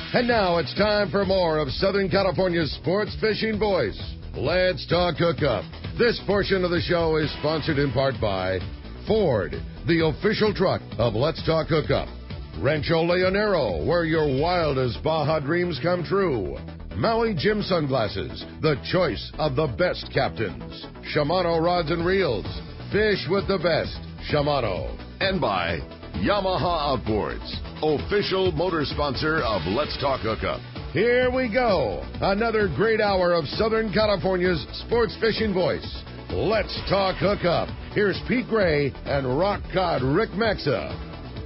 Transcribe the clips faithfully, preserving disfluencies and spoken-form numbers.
And now it's time for more of Southern California's sports fishing voice. Let's talk hookup. This portion of the show is sponsored in part by Ford, the official truck of Let's Talk Hookup. Rancho Leonero, where your wildest Baja dreams come true. Maui Jim Sunglasses, the choice of the best captains. Shimano Rods and Reels, fish with the best. Shimano. And by Yamaha Outboards, official motor sponsor of Let's Talk Hookup. Here we go. Another great hour of Southern California's sports fishing voice. Let's Talk Hookup. Here's Pete Gray and rock cod Rick Maxa.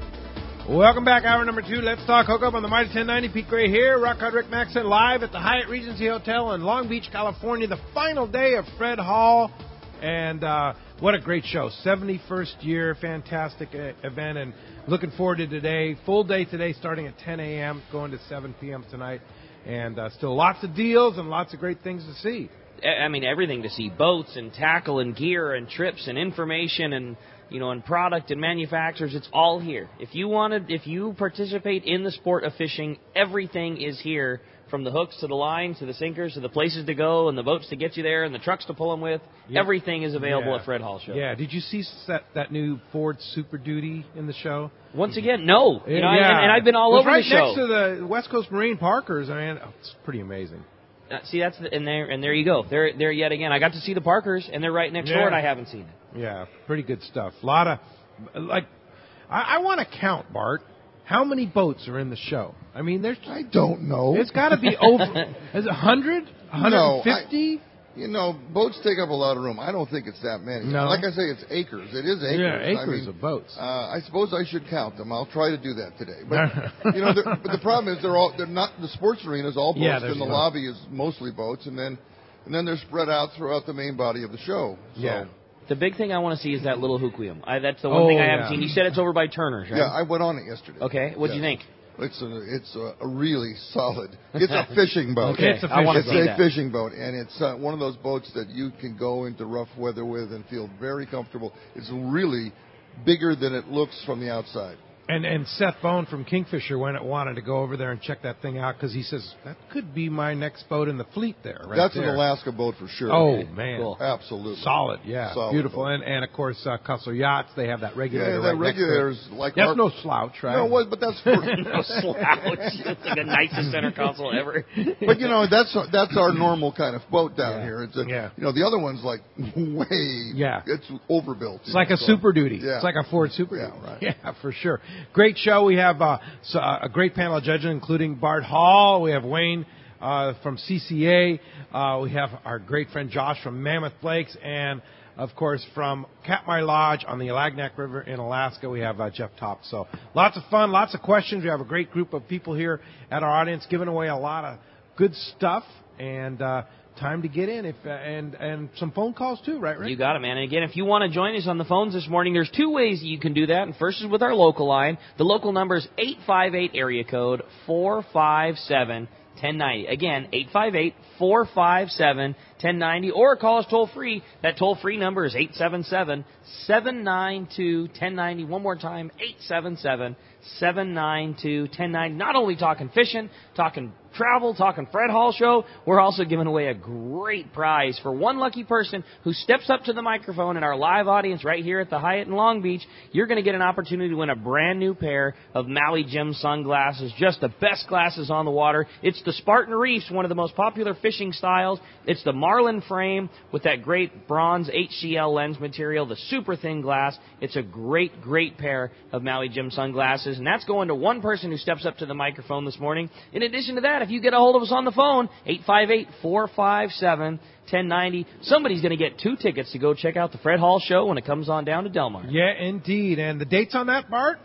Welcome back, hour number two. Let's Talk Hookup on the Mighty ten ninety. Pete Gray here, rock cod Rick Maxa, live at the Hyatt Regency Hotel in Long Beach, California. The final day of Fred Hall, and uh, what a great show. seventy-first year, fantastic uh, event, and looking forward to today. Full day today, starting at ten a.m., going to seven p.m. tonight, and uh, still lots of deals and lots of great things to see. I mean, everything to see. Boats and tackle and gear and trips and information and, you know, and product and manufacturers. It's all here. If you wanted, if you participate in the sport of fishing, everything is here, from the hooks to the lines to the sinkers to the places to go and the boats to get you there and the trucks to pull them with. Yep. Everything is available yeah. at Fred Hall Show. Yeah. Did you see that, that new Ford Super Duty in the show? Once again, no. You know, yeah. and, and I've been all over right the show. next to the West Coast Marine Parkers. I mean, oh, it's pretty amazing. Uh, see, that's the, and there and there you go. There, there yet again. I got to see the Parkers, and they're right next yeah. door, and I haven't seen it. Yeah, pretty good stuff. A lot of, like, I, I want to count, Bart, how many boats are in the show. I mean, there's. I don't know. It's got to be over. Is it one hundred? one hundred fifty? No, I, you know, boats take up a lot of room. I don't think it's that many. No. Like I say, it's acres. It is acres. Yeah, acres I mean, of boats. Uh, I suppose I should count them. I'll try to do that today. But you know, but the problem is they're all they're not the sports arena is all boats, yeah, and the no. lobby is mostly boats, and then and then they're spread out throughout the main body of the show. So. Yeah. The big thing I want to see is that little Hookwium. I, that's the one oh, thing I haven't yeah. seen. You said it's over by Turner's, right? Yeah, I went on it yesterday. Okay, what do yes. you think? It's a it's a, a really solid. It's a fishing boat. Okay, it's a, I want to it's see a that. fishing boat, and it's uh, one of those boats that you can go into rough weather with and feel very comfortable. It's really bigger than it looks from the outside. And and Seth Bone from Kingfisher went, wanted to go over there and check that thing out because he says, that could be my next boat in the fleet there. Right That's there. an Alaska boat for sure. Oh, Okay, man. cool. Absolutely. Solid, yeah. Solid Beautiful. boat. And, and, of course, uh, Cussel Yachts, they have that regulator Yeah, that right next to it. regulator's like... That's our, no slouch, right? No, what, but that's... For, No slouch. It's like the nicest center console ever. but, you know, that's that's our normal kind of boat down Yeah. here. It's a, Yeah. You know, the other one's like way... Yeah. It's overbuilt. It's like a so, Super Duty. Yeah. It's like a Ford Super Yeah, Duty. right. Yeah, for sure. Great show. We have uh, so, uh, a great panel of judges, including Bart Hall. We have Wayne uh, from C C A. Uh, we have our great friend Josh from Mammoth Lakes. And, of course, from Katmai Lodge on the Alagnak River in Alaska, we have uh, Jeff Top. So lots of fun, lots of questions. We have a great group of people here at our audience giving away a lot of good stuff. And uh, time to get in, if uh, and and some phone calls too, right, Rick? You got it, man. And again, if you want to join us on the phones this morning, there's two ways that you can do that. And first is with our local line. The local number is eight five eight area code four five seven ten ninety. Again, eight five eight four five seven ten ninety, or call us toll free. That toll free number is eight seven seven seven nine two one zero nine zero. One more time, eight seven seven seven nine two one zero nine zero. Not only talking fishing, talking travel, talking Fred Hall Show, we're also giving away a great prize for one lucky person who steps up to the microphone in our live audience right here at the Hyatt in Long Beach. You're going to get an opportunity to win a brand new pair of Maui Jim sunglasses, just the best glasses on the water. It's the Spartan Reefs, one of the most popular fishing styles. It's the Marlin frame with that great bronze H C L lens material, the super thin glass. It's a great, great pair of Maui Jim sunglasses, and that's going to one person who steps up to the microphone this morning. In addition to that, if you get a hold of us on the phone, eight five eight four five seven ten ninety, somebody's going to get two tickets to go check out the Fred Hall Show when it comes on down to Del Mar. Yeah, indeed. And the dates on that, Bart?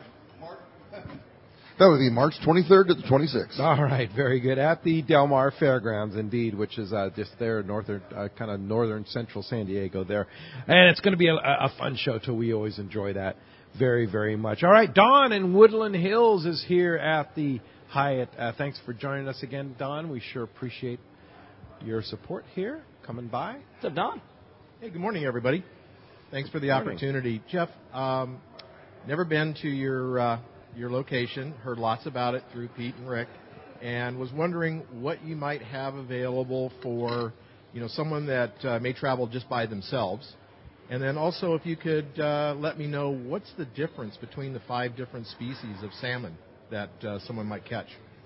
That would be March twenty-third to the twenty-sixth. All right, very good. At the Del Mar Fairgrounds, indeed, which is uh, just there, northern, uh, kind of northern central San Diego there. And it's going to be a, a fun show, too. We always enjoy that very, very much. All right, Don in Woodland Hills is here at the Hyatt. Uh, thanks for joining us again, Don. We sure appreciate your support here, coming by. What's up, Don? Hey, good morning, everybody. Thanks for the Morning. opportunity. Jeff, um, never been to your uh, your location. Heard lots about it through Pete and Rick. and was wondering what you might have available for, you know, someone that uh, may travel just by themselves. And then also if you could uh, let me know what's the difference between the five different species of salmon that uh, someone might catch.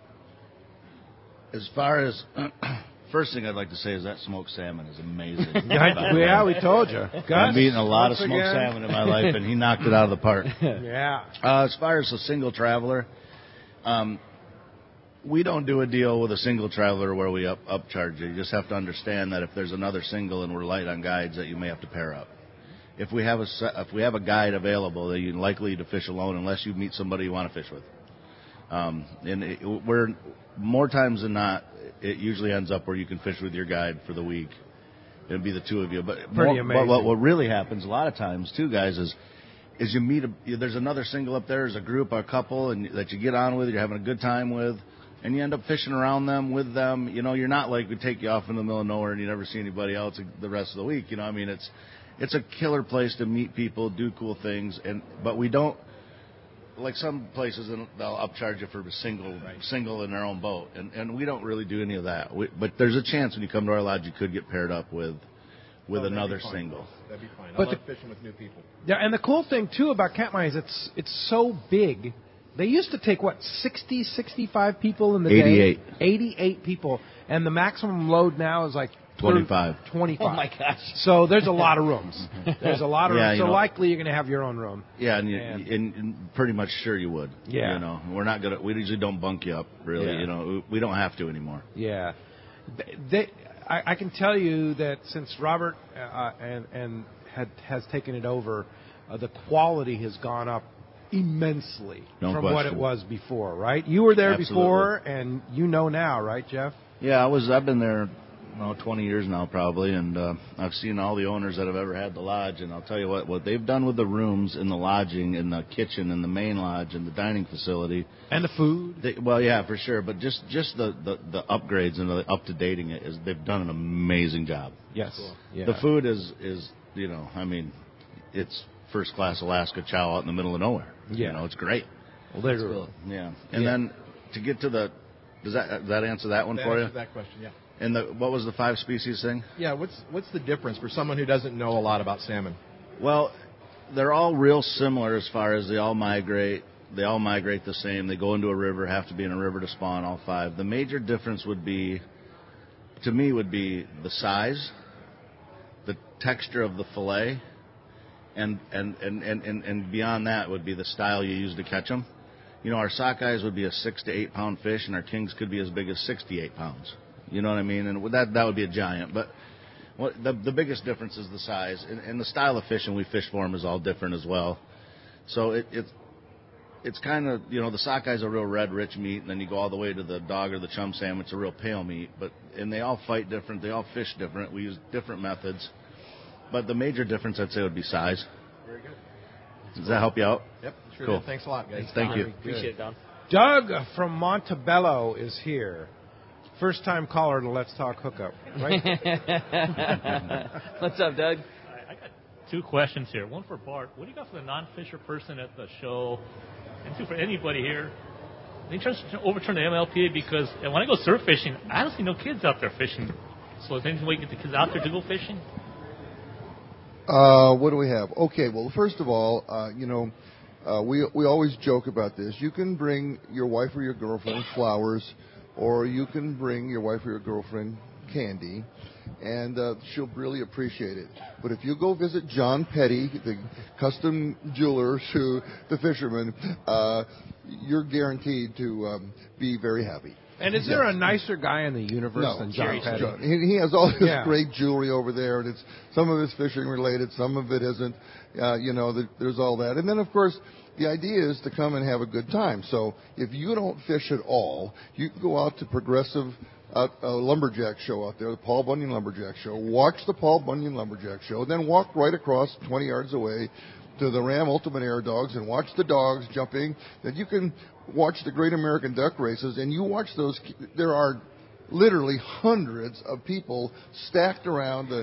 As far as, first thing I'd like to say is that smoked salmon is amazing. yeah, yeah, we told you. Gus, I've eaten a lot of once smoked again. salmon in my life, and he knocked it out of the park. yeah. Uh, as far as a single traveler, um, we don't do a deal with a single traveler where we up upcharge you. You just have to understand that if there's another single and we're light on guides, that you may have to pair up. If we have a se- if we have a guide available, then you're likely to fish alone unless you meet somebody you want to fish with. Um, and it, we're more times than not, it usually ends up where you can fish with your guide for the week. It'll be the two of you. But Pretty more, amazing. What, what really happens a lot of times, too, guys, is is you meet a, there's another single up there, there's a group, a couple, and that you get on with, you're having a good time with, and you end up fishing around them, with them. You know, you're not like we take you off in the middle of nowhere and you never see anybody else the rest of the week. You know, I mean, it's it's a killer place to meet people, do cool things, and but we don't. Like some places, they'll upcharge you for a single, right. single in their own boat, and and we don't really do any of that. We, but there's a chance when you come to our lodge, you could get paired up with, with oh, another that'd single. That'd be fine. But I love the, fishing with new people. Yeah, and the cool thing too about Katmai is it's it's so big. They used to take what sixty, sixty-five people in the eighty-eight. day. eighty-eight people, and the maximum load now is like twenty-five. twenty-five. Oh my gosh! So there's a lot of rooms. There's a lot of yeah, rooms. You so know, likely you're going to have your own room. Yeah, and, you, and, and, and pretty much sure you would. Yeah. You know, we're not gonna. We usually don't bunk you up. Really. Yeah. You know, we don't have to anymore. Yeah. They, I, I can tell you that since Robert uh, and and had has taken it over, uh, the quality has gone up immensely No from question. what it was before. Right? You were there Absolutely. before, and you know now, right, Jeff? Yeah, I was. I've been there. Well, twenty years now probably, and uh, I've seen all the owners that have ever had the lodge, and I'll tell you what, what they've done with the rooms and the lodging and the kitchen and the main lodge and the dining facility. And the food. They, well, yeah, for sure, but just, just the, the, the upgrades and the up-to-dating it, is they've done an amazing job. Yes. Cool. Yeah. The food is, is, you know, I mean, it's first-class Alaska chow out in the middle of nowhere. Yeah. You know, it's great. Literally. Cool. Yeah. And yeah. then to get to the, does that, does that answer that one that for you? That question, yeah. And the, what was the five species thing? Yeah, what's what's the difference for someone who doesn't know a lot about salmon? Well, they're all real similar as far as they all migrate. They all migrate the same. They go into a river, have to be in a river to spawn, all five. The major difference would be, to me, would be the size, the texture of the fillet, and and, and, and, and, and beyond that would be the style you use to catch them. You know, our sockeyes would be a six to eight pound fish, and our kings could be as big as sixty-eight pounds. You know what I mean? And that that would be a giant. But what, the the biggest difference is the size, and, and the style of fishing we fish for them is all different as well. So it, it's it's kind of, you know, the sockeye is a real red, rich meat, and then you go all the way to the dog or the chum salmon, it's a real pale meat. But and they all fight different, they all fish different. We use different methods. But the major difference, I'd say, would be size. Very good. Does that help you out? Yep, sure Cool. did. Thanks a lot, guys. Thank you. Appreciate it, Don. Doug from Montebello is here. First time caller to Let's Talk Hookup, right? What's up, Doug? I got two questions here. One for Bart. What do you got for the non-fisher person at the show? And two for anybody here. They try to overturn the M L P A because when I go surf fishing, I don't see no kids out there fishing. So is there any way to get the kids out there to go fishing? Uh, what do we have? Okay, well, first of all, uh, you know, uh, we we always joke about this. You can bring your wife or your girlfriend flowers, or you can bring your wife or your girlfriend candy, and uh, she'll really appreciate it. But if you go visit John Petty, the custom jeweler to the fishermen, uh, you're guaranteed to um, be very happy. And is there a nicer guy in the universe no, than John Petty? John. He, he has all this yeah. great jewelry over there, and it's some of it's fishing related, some of it isn't. Uh, you know, the, there's all that. And then, of course, the idea is to come and have a good time. So if you don't fish at all, you can go out to Progressive uh, uh, Lumberjack Show out there, the Paul Bunyan Lumberjack Show. Watch the Paul Bunyan Lumberjack Show, then walk right across twenty yards away to the Ram Ultimate Air Dogs and watch the dogs jumping. Then you can watch the Great American Duck Races, and you watch those. There are literally hundreds of people stacked around the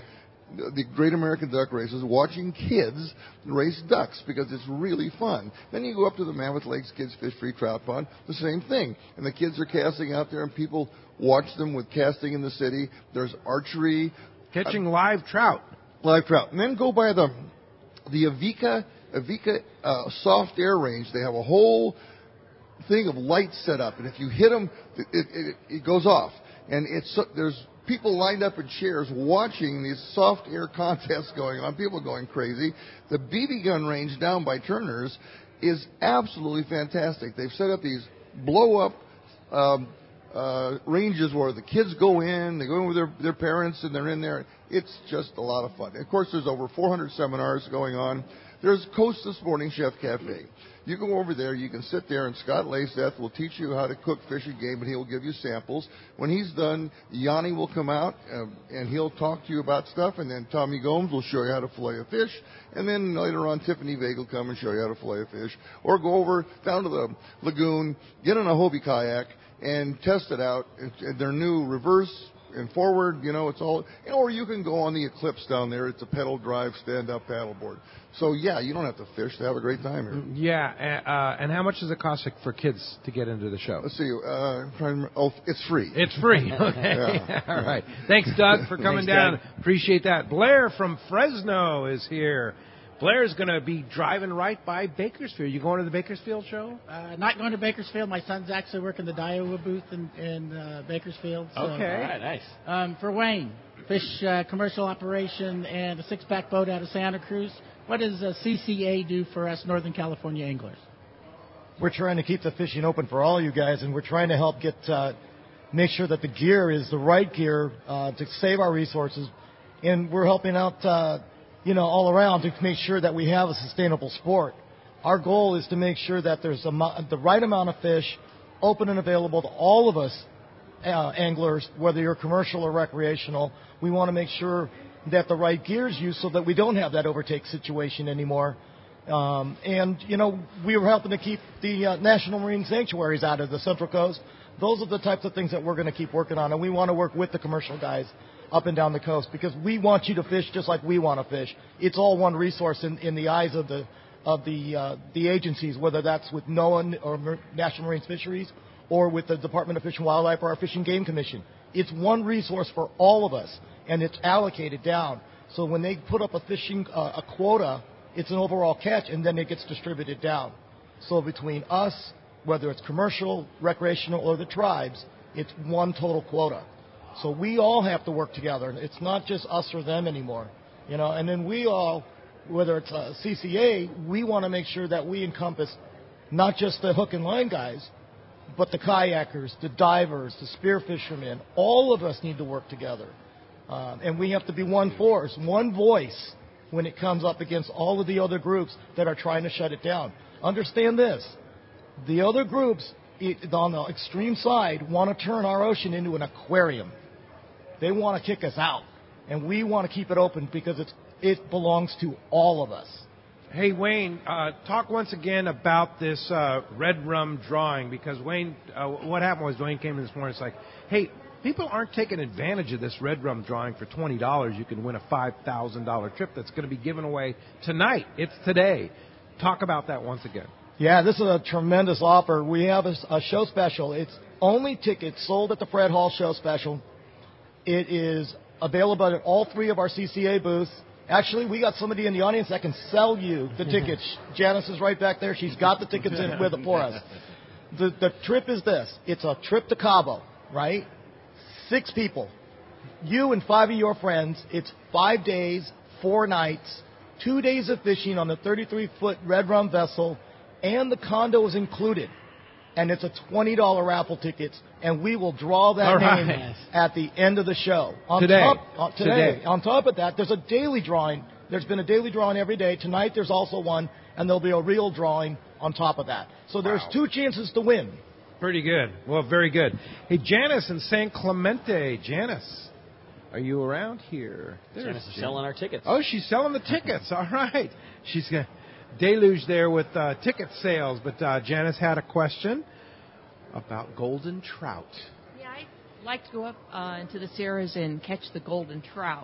the Great American Duck Races, watching kids race ducks because it's really fun. Then you go up to the Mammoth Lakes Kids Fish Free Trout Pond, the same thing. And the kids are casting out there, and people watch them with casting in the city. There's archery. Catching uh, live trout. Live trout. And then go by the the Avika, Avika uh, soft air range. They have a whole thing of lights set up, and if you hit them, it, it, it goes off. And it's there's people lined up in chairs watching these soft air contests going on, people going crazy. The B B gun range down by Turner's is absolutely fantastic. They've set up these blow-up um, uh, ranges where the kids go in, they go in with their, their parents, and they're in there. It's just a lot of fun. Of course, there's over four hundred seminars going on. There's Costa Sporting Chef Cafe. You go over there, you can sit there, and Scott Layseth will teach you how to cook fish and game, and he will give you samples. When he's done, Yanni will come out, um, and he'll talk to you about stuff, and then Tommy Gomes will show you how to fillet a fish, and then later on, Tiffany Vega will come and show you how to fillet a fish. Or go over down to the lagoon, get in a Hobie kayak, and test it out. It's, they're new reverse and forward, you know, it's all, you know, or you can go on the Eclipse down there. It's a pedal drive, stand-up paddleboard. So, yeah, you don't have to fish to have a great time here. Yeah, uh, and how much does it cost for kids to get into the show? Let's see. Uh, I'm trying to remember. Oh, it's free. It's free. Okay. Yeah. All right. Thanks, Doug, for coming Thanks, down. Doug. Appreciate that. Blair from Fresno is here. Blair's going to be driving right by Bakersfield. You going to the Bakersfield show? Uh, not going to Bakersfield. My son's actually working the Daiwa booth in, in uh, Bakersfield. So, Okay. All right, nice. Um, for Wayne, fish uh, commercial operation and a six-pack boat out of Santa Cruz. What does uh, C C A do for us Northern California anglers? We're trying to keep the fishing open for all you guys, and we're trying to help get uh, make sure that the gear is the right gear uh, to save our resources, and we're helping out, uh, you know, all around to make sure that we have a sustainable sport. Our goal is to make sure that there's a mo- the right amount of fish open and available to all of us uh, anglers, whether you're commercial or recreational. We want to make sure that the right gear is used so that we don't have that overtake situation anymore. Um, and, you know, we were helping to keep the uh, National Marine Sanctuaries out of the Central Coast. Those are the types of things that we're going to keep working on, and we want to work with the commercial guys up and down the coast because we want you to fish just like we want to fish. It's all one resource in, in the eyes of the of the uh, the agencies, whether that's with NOAA or Mar- National Marine Fisheries or with the Department of Fish and Wildlife or our Fish and Game Commission. It's one resource for all of us, and it's allocated down. So when they put up a fishing uh, a quota, it's an overall catch, and then it gets distributed down. So between us, whether it's commercial, recreational, or the tribes, it's one total quota. So we all have to work together. It's not just us or them anymore, you know. And then we all, whether it's a C C A, we want to make sure that we encompass not just the hook and line guys, but the kayakers, the divers, the spear fishermen. All of us need to work together, um, and we have to be one force, one voice when it comes up against all of the other groups that are trying to shut it down. Understand this: the other groups on the extreme side want to turn our ocean into an aquarium. They want to kick us out, and we want to keep it open because it's, it belongs to all of us. Hey, Wayne, uh, talk once again about this uh, red rum drawing, because Wayne, uh, what happened was Wayne came in this morning, it's like, hey, people aren't taking advantage of this red rum drawing for twenty dollars. You can win a five thousand dollars trip that's going to be given away tonight. It's today. Talk about that once again. Yeah, this is a tremendous offer. We have a, a show special. It's only tickets sold at the Fred Hall Show Special. It is available at all three of our C C A booths. Actually, we got somebody in the audience that can sell you the tickets. Janice is right back there. She's got the tickets in with it for us. The, the trip is this. It's a trip to Cabo, right? Six people. You and five of your friends. It's five days, four nights, two days of fishing on the thirty-three foot Red Rum vessel, and the condo is included. And it's a twenty dollars raffle ticket, and we will draw that All right. name at the end of the show. On Today. Top, uh, today. Today. On top of that, there's a daily drawing. There's been a daily drawing every day. Tonight there's also one, and there'll be a real drawing on top of that. So there's Wow. two chances to win. Pretty good. Well, very good. Hey, Janice in San Clemente. Janice, are you around here? There's Janice is selling our tickets. Oh, she's selling the tickets. All right. She's got deluge there with uh, ticket sales. But uh, Janice had a question about golden trout. Yeah, I'd like to go up uh, into the Sierras and catch the golden trout.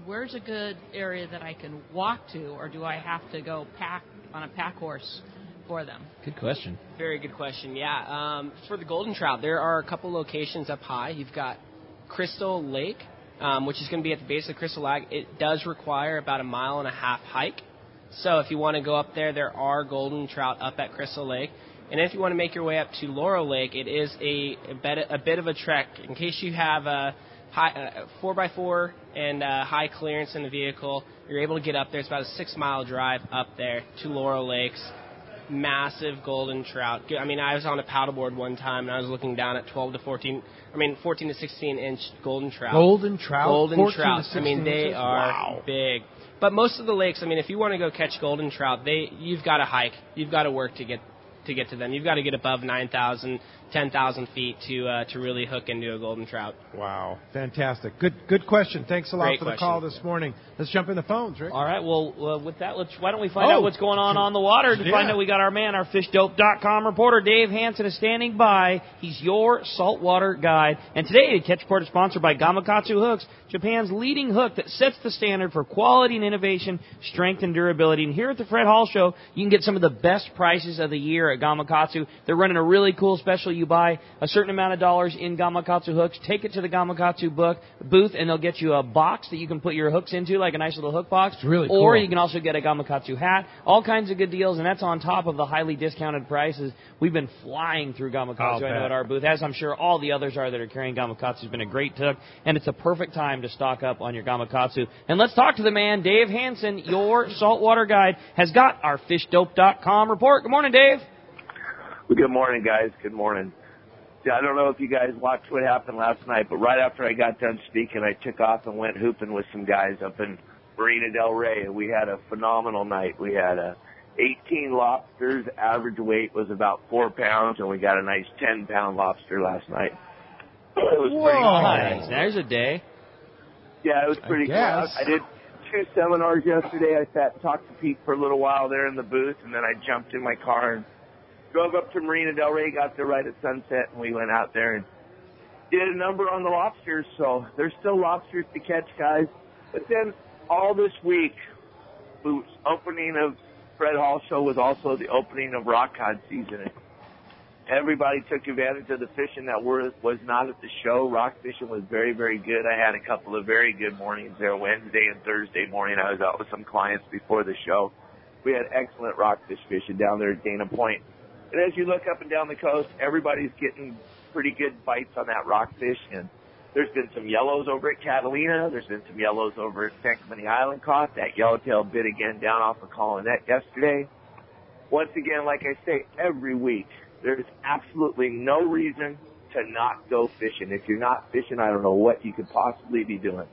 where's a good area that I can walk to, or do I have to go pack on a pack horse for them? Good question. Very good question. Yeah. Um, for the golden trout, there are a couple locations up high. You've got Crystal Lake, um, which is going to be at the base of Crystal Lake. It does require about a mile and a half hike. So if you want to go up there, there are golden trout up at Crystal Lake. And if you want to make your way up to Laurel Lake, it is a, a, bit, a bit of a trek. In case you have a high, uh, four by four and uh, high clearance in the vehicle, you're able to get up there. It's about a six-mile drive up there to Laurel Lakes. Massive golden trout. I mean, I was on a paddleboard one time, and I was looking down at twelve to fourteen, I mean, fourteen to sixteen inch golden trout. Golden trout? Golden trout. I mean, they inches? are Wow. big. But most of the lakes, I mean, if you want to go catch golden trout, they you've got to hike. You've got to work to get to get to them. You've got to get above nine thousand, ten thousand feet to uh, to really hook into a golden trout. Wow. Fantastic. Good good question. Thanks a lot Great for the question. call this morning. Let's jump in the phones, Rick. All right. Well, uh, with that, let's. Why don't we find Oh. out what's going on on the water? To Yeah. find out, we got our man, our fish dope dot com reporter, Dave Hansen, is standing by. He's your saltwater guide. And today, the Catch Report is sponsored by Gamakatsu Hooks, Japan's leading hook that sets the standard for quality and innovation, strength and durability. And here at the Fred Hall Show, you can get some of the best prices of the year at Gamakatsu. They're running a really cool special. You buy a certain amount of dollars in Gamakatsu hooks, take it to the Gamakatsu book booth, and they'll get you a box that you can put your hooks into, like a nice little hook box. It's really Or cool. you can also get a Gamakatsu hat. All kinds of good deals, and that's on top of the highly discounted prices. We've been flying through Gamakatsu, I'll I know, bet. at our booth, as I'm sure all the others are that are carrying Gamakatsu. It's been a great hook, and it's a perfect time to stock up on your Gamakatsu. And let's talk to the man, Dave Hansen, your saltwater guide, has got our fish dope dot com report. Good morning, Dave. Well, good morning, guys. Good morning. See, I don't know if you guys watched what happened last night, but right after I got done speaking, I took off and went hooping with some guys up in Marina Del Rey, and we had a phenomenal night. We had uh, eighteen lobsters. Average weight was about four pounds, and we got a nice ten-pound lobster last night. It was pretty Nice. There's a day. Yeah, it was pretty cool. I, guess. I did two seminars yesterday. I sat and talked to Pete for a little while there in the booth, and then I jumped in my car and drove up to Marina Del Rey, got there right at sunset, and we went out there and did a number on the lobsters. So there's still lobsters to catch, guys. But then all this week, the opening of Fred Hall Show was also the opening of rock cod season. Everybody took advantage of the fishing that were, was not at the show. Rock fishing was very, very good. I had a couple of very good mornings there. Wednesday and Thursday morning, I was out with some clients before the show. We had excellent rockfish fishing down there at Dana Point. And as you look up and down the coast, everybody's getting pretty good bites on that rockfish. And there's been some yellows over at Catalina. There's been some yellows over at San Clemente Island caught. That yellowtail bit again down off of Colonette yesterday. Once again, like I say, every week, there's absolutely no reason to not go fishing. If you're not fishing, I don't know what you could possibly be doing.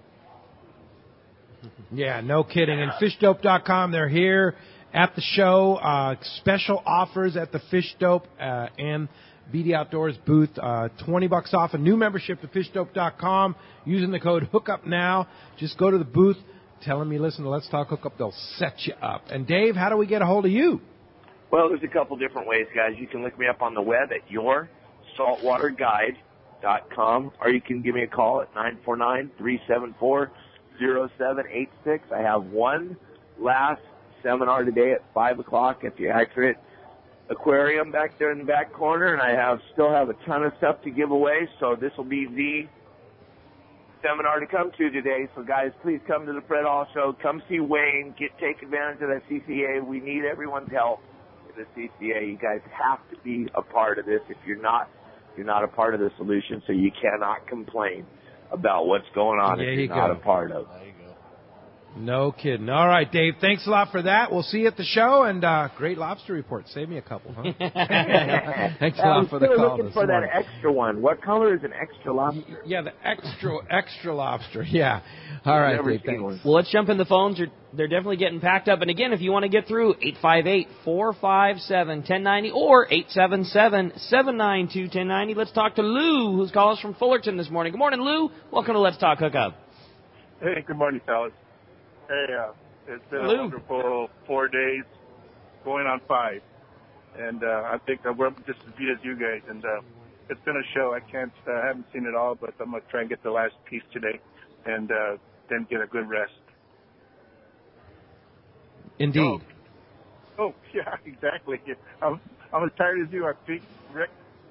Yeah, no kidding. And fish dope dot com, they're here at the show. Uh, special offers at the Fish Dope uh, and B D Outdoors booth. Uh, twenty bucks off a new membership to fish dope dot com using the code HOOKUPNOW. Just go to the booth, tell them you listen to Let's Talk Hookup. They'll set you up. And Dave, how do we get a hold of you? Well, there's a couple different ways, guys. You can look me up on the web at your saltwater guide dot com, or you can give me a call at nine four nine, three seven four, zero seven eight six. I have one last seminar today at five o'clock at the Accurate Aquarium back there in the back corner, and I have still have a ton of stuff to give away, so this will be the seminar to come to today. So, guys, please come to the Fred Hall Show. Come see Wayne. Get take advantage of that C C A. We need everyone's help. The C C A, you guys have to be a part of this. If you're not, you're not a part of the solution, so you cannot complain about what's going on There if you you're not go. a part of it. No kidding. All right, Dave, thanks a lot for that. We'll see you at the show, and uh, great lobster report. Save me a couple, huh? Thanks a I'm lot for the still call looking this for morning. that extra one. What color is an extra lobster? Yeah, the extra extra lobster. Yeah. All right, Never Dave, seen thanks. one. Well, let's jump in the phones. They're, they're definitely getting packed up. And again, if you want to get through, eight five eight, four five seven, one zero nine zero or eight seven seven, seven nine two, one zero nine zero. Let's talk to Lou, who's calling us from Fullerton this morning. Good morning, Lou. Welcome to Let's Talk Hookup. Hey, good morning, fellas. Hey, uh, it's been Hello. a wonderful four days, going on five, and uh, I think that we're just as good as you guys. And uh, it's been a show. I can't, uh, I haven't seen it all, but I'm gonna try and get the last piece today, and uh, then get a good rest. Indeed. Oh, oh yeah, exactly. I'm, I'm as tired as you are, Pete. Rick.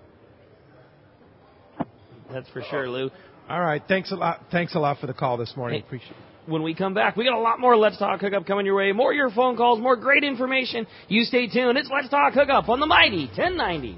That's for sure, Lou. All right. Thanks a lot. Thanks a lot for the call this morning. Hey, Appreciate it. When we come back, we got a lot more Let's Talk Hookup coming your way. More of your phone calls, more great information. You stay tuned. It's Let's Talk Hookup on the Mighty ten ninety.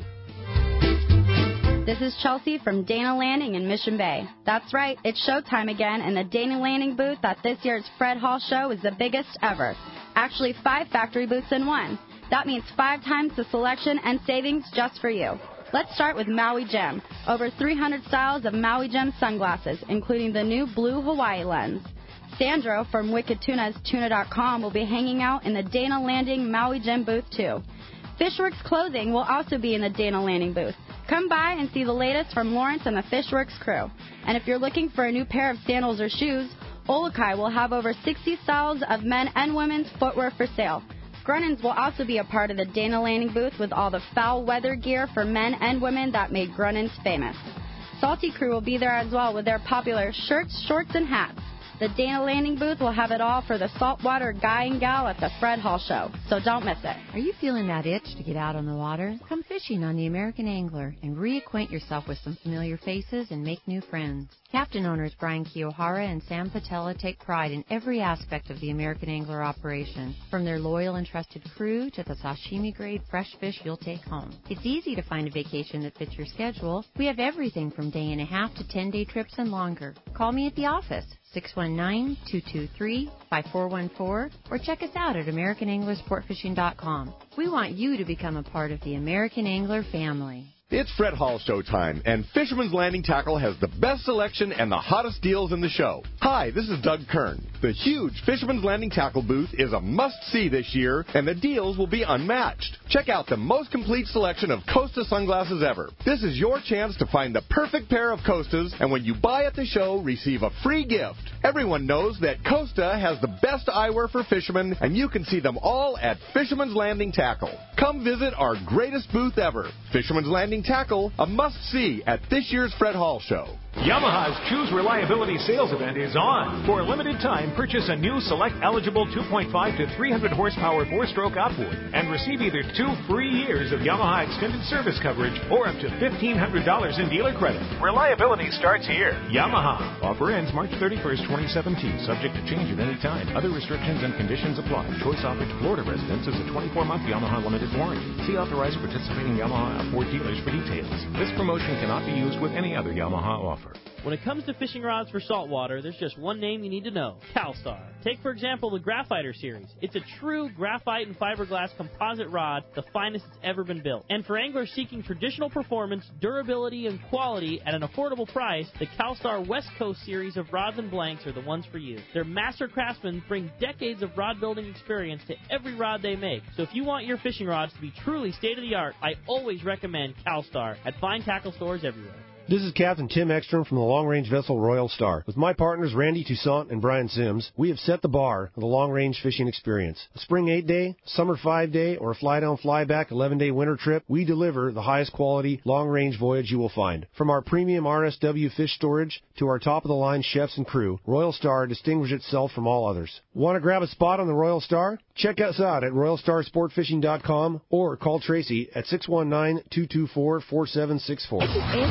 This is Chelsea from Dana Landing in Mission Bay. That's right, it's showtime again, and the Dana Landing booth at this year's Fred Hall show is the biggest ever. Actually, five factory booths in one. That means five times the selection and savings just for you. Let's start with Maui Gem. Over three hundred styles of Maui Gem sunglasses, including the new Blue Hawaii lens. Sandro from Wicked Tuna's Tuna dot com will be hanging out in the Dana Landing Maui Gem booth, too. Fishworks Clothing will also be in the Dana Landing booth. Come by and see the latest from Lawrence and the Fishworks crew. And if you're looking for a new pair of sandals or shoes, Olukai will have over sixty styles of men and women's footwear for sale. Grunin's will also be a part of the Dana Landing booth with all the foul weather gear for men and women that made Grunin's famous. Salty Crew will be there as well with their popular shirts, shorts, and hats. The Dana Landing booth will have it all for the saltwater guy and gal at the Fred Hall show, so don't miss it. Are you feeling that itch to get out on the water? Come fishing on the American Angler and reacquaint yourself with some familiar faces and make new friends. Captain owners Brian Kiyohara and Sam Patella take pride in every aspect of the American Angler operation, from their loyal and trusted crew to the sashimi-grade fresh fish you'll take home. It's easy to find a vacation that fits your schedule. We have everything from day and a half to ten-day trips and longer. Call me at the office, six one nine, two two three, five four one four, or check us out at American Angler Sport Fishing dot com. We want you to become a part of the American Angler family. It's Fred Hall show time, and Fisherman's Landing Tackle has the best selection and the hottest deals in the show. Hi, this is Doug Kern. The huge Fisherman's Landing Tackle booth is a must-see this year, and the deals will be unmatched. Check out the most complete selection of Costa sunglasses ever. This is your chance to find the perfect pair of Costas, and when you buy at the show, receive a free gift. Everyone knows that Costa has the best eyewear for fishermen, and you can see them all at Fisherman's Landing Tackle. Come visit our greatest booth ever, Fisherman's Landing Tackle, a must-see at this year's Fred Hall show. Yamaha's Choose Reliability sales event is on. For a limited time, purchase a new select eligible two point five to three hundred horsepower four-stroke outboard and receive either two free years of Yamaha extended service coverage or up to fifteen hundred dollars in dealer credit. Reliability starts here. Yamaha. Offer ends March thirty-first, twenty seventeen, subject to change at any time. Other restrictions and conditions apply. Choice offered to Florida residents is a twenty-four month Yamaha limited warranty. See authorized participating Yamaha outboard dealers for details. This promotion cannot be used with any other Yamaha offer. When it comes to fishing rods for saltwater, there's just one name you need to know, CalStar. Take, for example, the Graphiter series. It's a true graphite and fiberglass composite rod, the finest it's ever been built. And for anglers seeking traditional performance, durability, and quality at an affordable price, the CalStar West Coast series of rods and blanks are the ones for you. Their master craftsmen bring decades of rod building experience to every rod they make. So if you want your fishing rods to be truly state-of-the-art, I always recommend CalStar at fine tackle stores everywhere. This is Captain Tim Ekstrom from the long-range vessel Royal Star. With my partners Randy Toussaint and Brian Sims, we have set the bar for the long-range fishing experience. A spring eight-day, summer five-day, or a fly-down, fly-back eleven-day winter trip, we deliver the highest quality long-range voyage you will find. From our premium R S W fish storage to our top-of-the-line chefs and crew, Royal Star distinguishes itself from all others. Want to grab a spot on the Royal Star? Check us out at Royal Star Sport Fishing dot com or call Tracy at six one nine, two two four, four seven six four.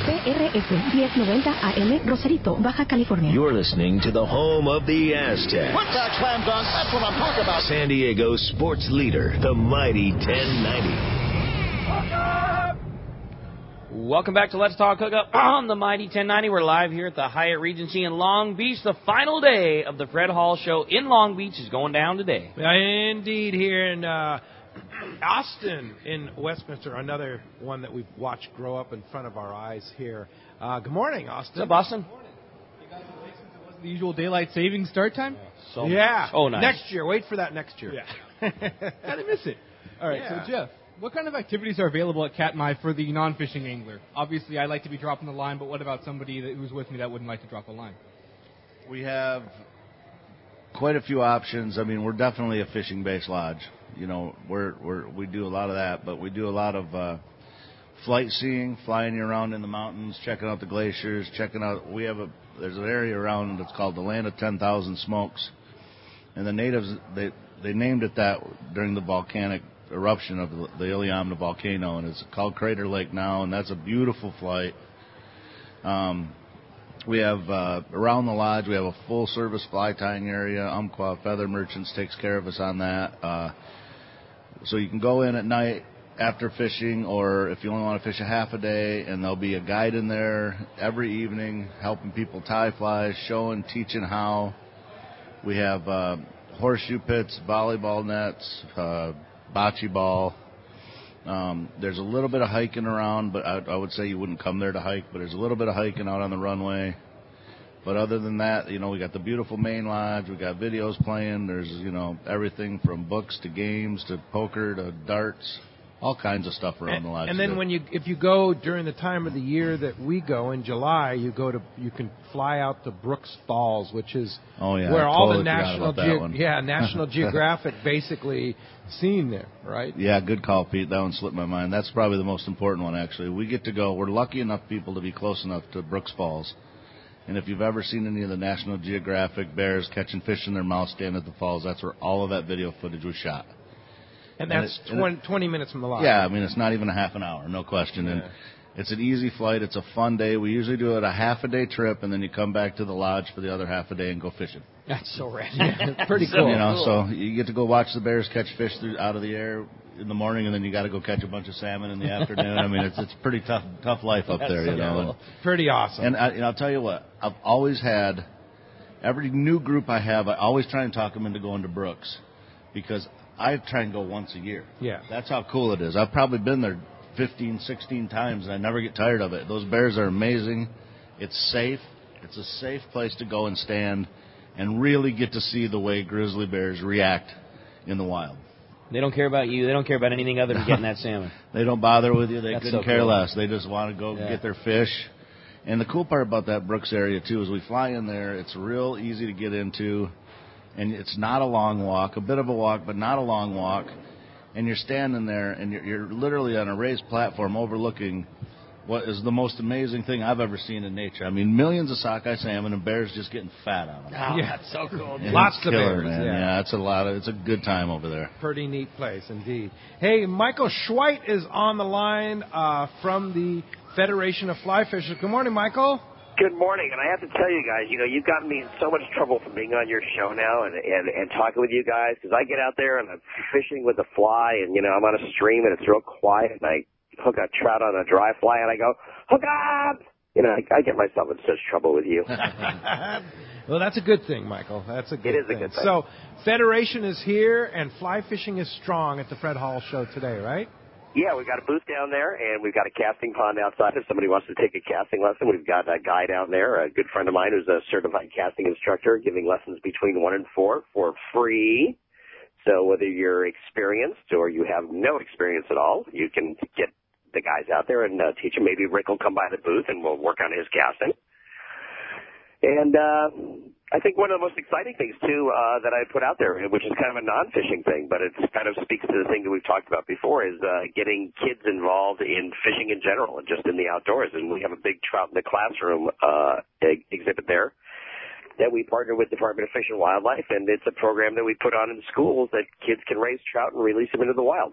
ten ninety A M, Rosarito, Baja California. You're listening to the home of the Aztecs. Put that slam dunk. That's what I'm talking about. San Diego sports leader, the mighty ten ninety. Welcome back to Let's Talk Hookup on the Mighty ten ninety. We're live here at the Hyatt Regency in Long Beach. The final day of the Fred Hall show in Long Beach is going down today. Indeed, here in uh, Austin in Westminster, another one that we've watched grow up in front of our eyes here. Uh, good morning, Austin. What's up, Austin? Good morning. You guys will take since it wasn't the usual daylight savings start time? So yeah. Oh, nice. Next year. Wait for that next year. Yeah. I didn't miss it. All right, Yeah. so Jeff, what kind of activities are available at Katmai for the non-fishing angler? Obviously, I like to be dropping the line, but what about somebody that, who's with me that wouldn't like to drop the line? We have quite a few options. I mean, we're definitely a fishing-based lodge. You know, we're, we're, we do a lot of that, but we do a lot of uh, flight seeing, flying around in the mountains, checking out the glaciers, checking out. We have a there's an area around that's called the Land of ten thousand Smokes, And the natives, they they named it that during the volcanic eruption of the, the Iliamna volcano, and it's called Crater Lake now, and that's a beautiful flight. Um, we have, uh, around the lodge, we have a full-service fly tying area. Umpqua Feather Merchants takes care of us on that. Uh, so you can go in at night after fishing, or if you only want to fish a half a day, and there'll be a guide in there every evening helping people tie flies, showing, teaching how. We have uh, horseshoe pits, volleyball nets, uh, bocce ball. Um, there's a little bit of hiking around, but I, I would say you wouldn't come there to hike, but there's a little bit of hiking out on the runway. But other than that, you know, we got the beautiful main lodge. We got videos playing. There's, you know, everything from books to games to poker to darts. All kinds of stuff around and, the lodge. And then today. when you, if you go during the time of the year that we go in July, you go to, you can fly out to Brooks Falls, which is oh, yeah, where I all totally the forgot National, about that Ge- one. yeah, National Geographic basically seen there, right? Yeah, good call, Pete. That one slipped my mind. That's probably the most important one, actually. We get to go. We're lucky enough people to be close enough to Brooks Falls. And if you've ever seen any of the National Geographic bears catching fish in their mouth standing at the falls, that's where all of that video footage was shot. And that's and it, twenty, and it, twenty minutes from the lodge. Yeah, I mean, it's not even a half an hour, no question. Yeah. And it's an easy flight. It's a fun day. We usually do it a half a day trip, and then you come back to the lodge for the other half a day and go fishing. That's so rad. Yeah, it's pretty so cool. You know, cool. so you get to go watch the bears catch fish through, out of the air in the morning, and then you got to go catch a bunch of salmon in the afternoon. I mean, it's it's pretty tough tough life up That's there, so you know. cool. And, pretty awesome. and, I, and I'll tell you what, I've always had every new group I have, I always try and talk them into going to Brooks because I try and go once a year. Yeah. That's how cool it is. I've probably been there fifteen, sixteen times, and I never get tired of it. Those bears are amazing. It's safe. It's a safe place to go and stand and really get to see the way grizzly bears react in the wild. They don't care about you. They don't care about anything other than getting that salmon. They don't bother with you. They That's couldn't so care cool. less. They just want to go Yeah. get their fish. And the cool part about that Brooks area, too, is we fly in there. It's real easy to get into. And it's not a long walk, a bit of a walk, but not a long walk. And you're standing there, and you're, you're literally on a raised platform overlooking what is the most amazing thing I've ever seen in nature. I mean, millions of sockeye salmon and bears just getting fat on them. Oh, Yeah. that's so cool. And Lots it's of killer, bears, man. yeah. Yeah, it's a lot of, it's a good time over there. Pretty neat place, indeed. Hey, Michael Schweit is on the line uh, from the Federation of Fly Fishers. Good morning, Michael. Good morning, and I have to tell you guys, you know, you've gotten me in so much trouble from being on your show now and and, and talking with you guys, because I get out there and I'm fishing with a fly, and, you know, I'm on a stream and it's real quiet, and I hook a trout on a dry fly, and I go, hook up! You know, I, I get myself in such trouble with you. Well, that's a good thing, Michael. That's a good It is a thing. good thing. So, Federation is here, and fly fishing is strong at the Fred Hall show today, right? Yeah, we've got a booth down there, and we've got a casting pond outside. If somebody wants to take a casting lesson, we've got a guy down there, a good friend of mine who's a certified casting instructor, giving lessons between one and four for free. So whether you're experienced or you have no experience at all, you can get the guys out there and uh, teach them. Maybe Rick will come by the booth, and we'll work on his casting. And uh, I think one of the most exciting things, too, uh, that I put out there, which is kind of a non-fishing thing, but it kind of speaks to the thing that we've talked about before, is uh, getting kids involved in fishing in general and just in the outdoors. And we have a big Trout in the Classroom uh, exhibit there that we partner with Department of Fish and Wildlife, and it's a program that we put on in schools that kids can raise trout and release them into the wild.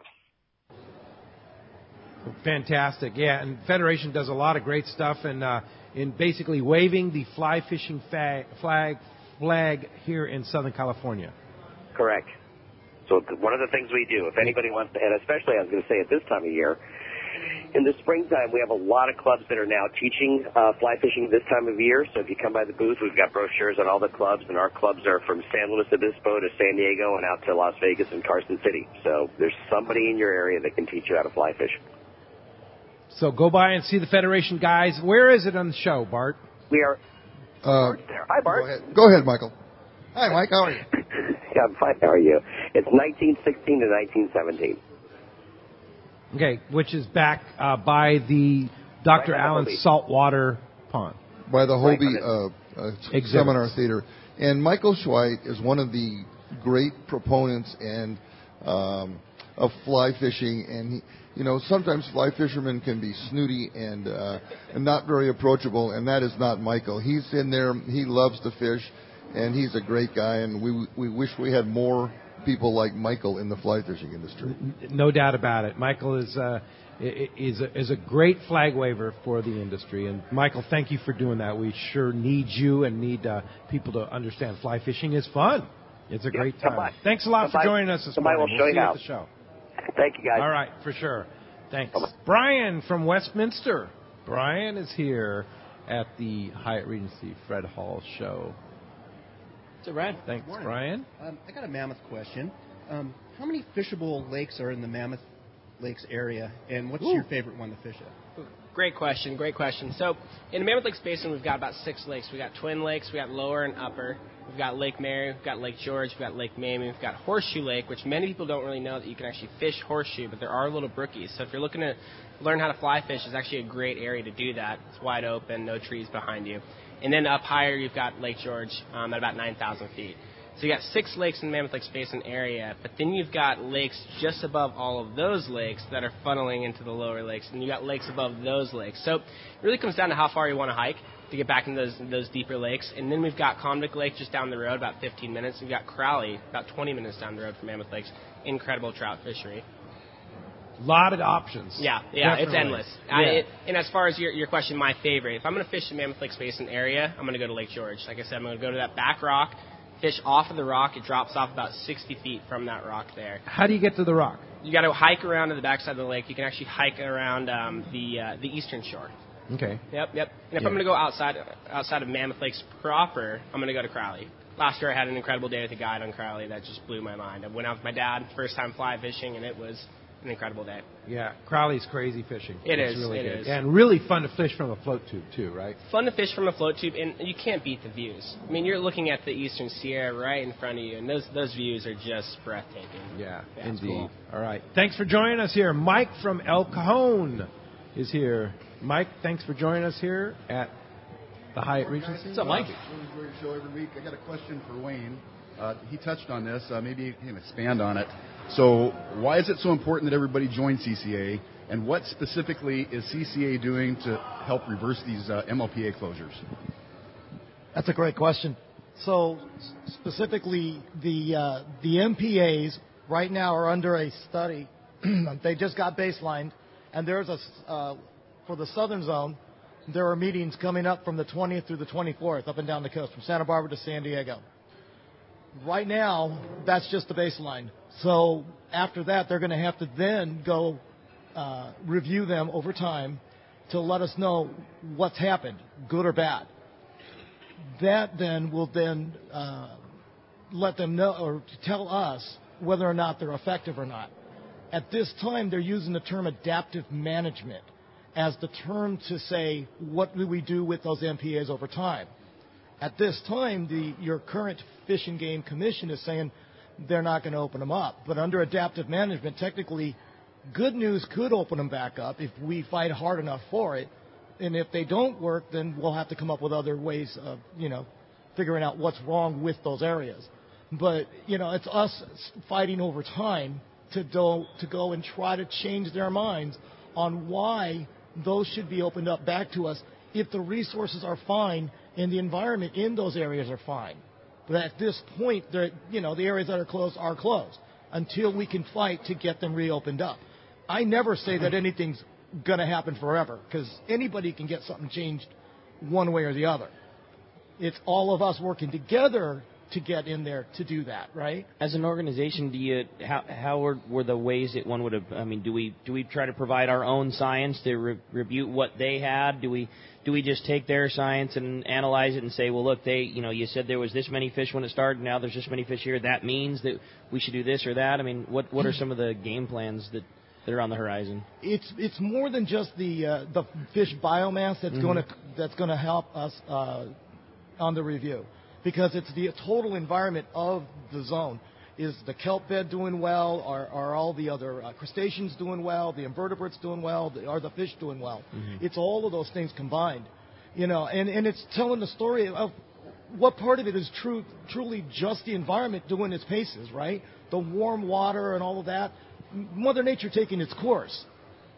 Fantastic, yeah. And Federation does a lot of great stuff in uh, in basically waving the fly fishing flag, flag flag here in Southern California. Correct. So one of the things we do, if anybody wants to, and especially I was going to say at this time of year, in the springtime we have a lot of clubs that are now teaching uh, fly fishing this time of year. So if you come by the booth, we've got brochures on all the clubs, and our clubs are from San Luis Obispo to San Diego and out to Las Vegas and Carson City. So there's somebody in your area that can teach you how to fly fish. So go by and see the Federation guys. Where is it on the show, Bart? We are Uh, there. Hi, Bart. Go ahead. Go ahead, Michael. Hi, Mike. How are you? Yeah, I'm fine. How are you? It's nineteen sixteen to nineteen seventeen. Okay, which is back uh, by the Doctor Right by the Allen Hobie. saltwater pond. By the Right, Hobie by uh, uh, Exhibits. Seminar Theater. And Michael Schweit is one of the great proponents and um, of fly fishing. And, he, you know, sometimes fly fishermen can be snooty and, uh, and not very approachable, and that is not Michael. He's in there. He loves to fish. and he's a great guy, and we we wish we had more people like Michael in the fly fishing industry. No doubt about it. Michael is uh, is a, is a great flag waver for the industry, and Michael, thank you for doing that. We sure need you and need uh, people to understand fly fishing is fun. It's a Yep, great come time. by. Thanks a lot Come for by. joining us this Somebody morning. will show We'll you see how. at the show. Thank you, guys. All right, for sure. Thanks. Brian from Westminster. Brian is here at the Hyatt Regency Fred Hall show. So, Brian. Thanks, Morning. Brian. Um, I got a Mammoth question. Um, how many fishable lakes are in the Mammoth Lakes area, and what's Ooh. your favorite one to fish at? Great question, great question. So in the Mammoth Lakes Basin, we've got about six lakes. We've got Twin Lakes, we've got Lower and Upper. We've got Lake Mary, we've got Lake George, we've got Lake Mamie, we've got Horseshoe Lake, which many people don't really know that you can actually fish horseshoe, but there are little brookies. So if you're looking to learn how to fly fish, it's actually a great area to do that. It's wide open, no trees behind you. And then up higher, you've got Lake George um, at about nine thousand feet. So you got six lakes in the Mammoth Lakes Basin area, but then you've got lakes just above all of those lakes that are funneling into the lower lakes, and you got lakes above those lakes. So it really comes down to how far you want to hike to get back into those those deeper lakes. And then we've got Convict Lake just down the road, about fifteen minutes. We've got Crowley, about twenty minutes down the road from Mammoth Lakes. Incredible trout fishery. A lot of options. Yeah, yeah, Definitely. it's endless. Yeah. I, it, and as far as your, your question, my favorite, if I'm going to fish the Mammoth Lakes Basin area, I'm going to go to Lake George. Like I said, I'm going to go to that back rock, fish off of the rock. It drops off about sixty feet from that rock there. How do you get to the rock? You got to hike around to the backside of the lake. You can actually hike around um, the uh, the eastern shore. Okay. Yep, yep. And if Yeah. I'm going to go outside outside of Mammoth Lakes proper, I'm going to go to Crowley. Last year I had an incredible day with a guide on Crowley that just blew my mind. I went out with my dad, first time fly fishing, and it was an incredible day. Yeah, Crowley's crazy fishing. It It's is, really it good. is. And really fun to fish from a float tube, too, right? Fun to fish from a float tube, and you can't beat the views. I mean, you're looking at the Eastern Sierra right in front of you, and those those views are just breathtaking. Yeah, Yeah, it's indeed. cool. All right. Thanks for joining us here. Mike from El Cajon is here. Mike, thanks for joining us here at the Hyatt Regency. What's up, Mike? Really great show every week. I got a question for Wayne. Uh, he touched on this. Uh, maybe he can expand on it. So, why is it so important that everybody join C C A? And what specifically is C C A doing to help reverse these uh, M L P A closures? That's a great question. So s- specifically, the uh, the M P As right now are under a study. They just got baselined, and there's a s- uh, for the southern zone. There are meetings coming up from the twentieth through the twenty-fourth up and down the coast, from Santa Barbara to San Diego. Right now, that's just the baseline. So after that, they're going to have to then go uh, review them over time to let us know what's happened, good or bad. That then will then uh, let them know or tell us whether or not they're effective or not. At this time, they're using the term adaptive management as the term to say, what do we do with those M P As over time? At this time, the, your current Fish and Game Commission is saying they're not going to open them up. But under adaptive management, technically, good news could open them back up if we fight hard enough for it. And if they don't work, then we'll have to come up with other ways of, you know, figuring out what's wrong with those areas. But, you know, it's us fighting over time to do, to go and try to change their minds on why those should be opened up back to us if the resources are fine and the environment in those areas are fine. But at this point, they're, you know, the areas that are closed are closed until we can fight to get them reopened up. I never say that anything's going to happen forever, because anybody can get something changed one way or the other. It's all of us working together to get in there to do that, right? As an organization, do you how how were, were the ways that one would have? I mean, do we do we try to provide our own science to re- rebuke what they had? Do we do we just take their science and analyze it and say, well, look, they you know you said there was this many fish when it started, now there's this many fish here. That means that we should do this or that. I mean, what what are some of the game plans that that are on the horizon? It's it's more than just the uh, the fish biomass that's Mhm. going to that's going to help us uh, on the review, because it's the total environment of the zone. Is the kelp bed doing well? Are are all the other uh, crustaceans doing well? The invertebrates doing well? Are the fish doing well? Mhm. It's all of those things combined, you know. And, and it's telling the story of what part of it is true, truly just the environment doing its paces, right? The warm water and all of that. Mother Nature taking its course.